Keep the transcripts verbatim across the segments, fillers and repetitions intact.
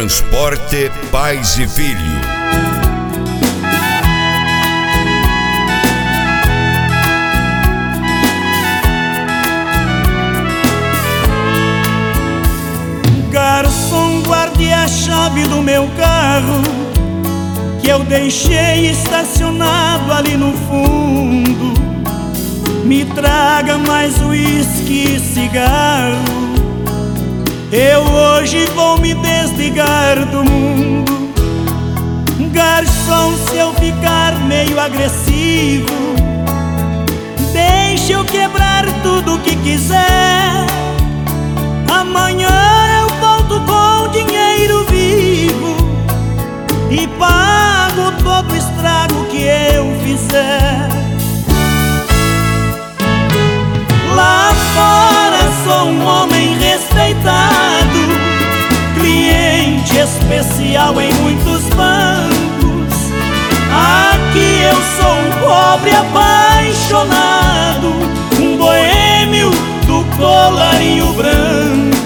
Transporte Pais e Filho. Garçom, guarde a chave do meu carro, que eu deixei estacionado ali no fundo. Me traga mais uísque e cigarro, eu hoje vou me desligar do mundo. Garçom, se eu ficar meio agressivo, deixe eu quebrar tudo que quiser. Amanhã eu volto com dinheiro vivo e pago todo o estrago que eu fizer. Lá fora sou um homem respeitado, cliente especial em muitos bancos. Aqui eu sou um pobre apaixonado, um boêmio do colarinho branco.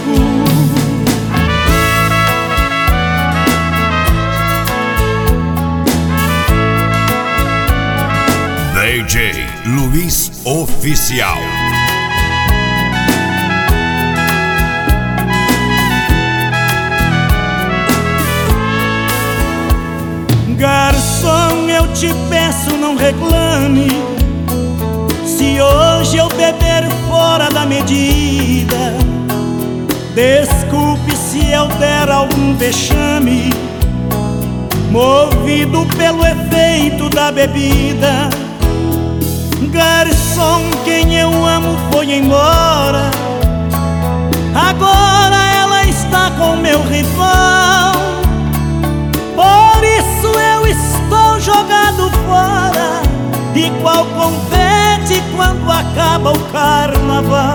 D J Luiz Oficial. Garçom, eu te peço, não reclame se hoje eu beber fora da medida. Desculpe se eu der algum vexame, movido pelo efeito da bebida. Garçom, quem eu amo foi embora, agora ela está com meu rival. Por isso eu estou jogado fora, igual confete quando acaba o carnaval.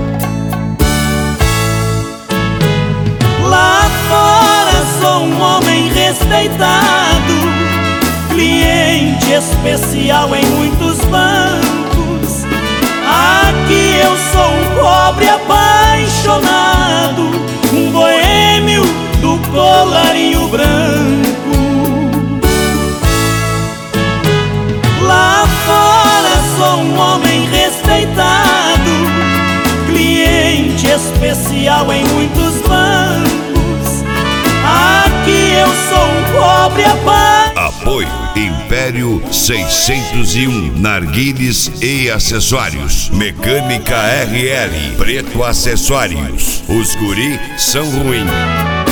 Lá fora sou um homem respeitado, cliente especial em muitos bancos. Aqui eu sou um pobre apaixonado, um boêmio do colarinho branco. Lá fora sou um homem respeitado, cliente especial em muitos bancos. Aqui eu sou um pobre apaixonado. Apoio Império seiscentos e um, narguilés e acessórios. Mecânica R L, Preto Acessórios. Os guri são ruins.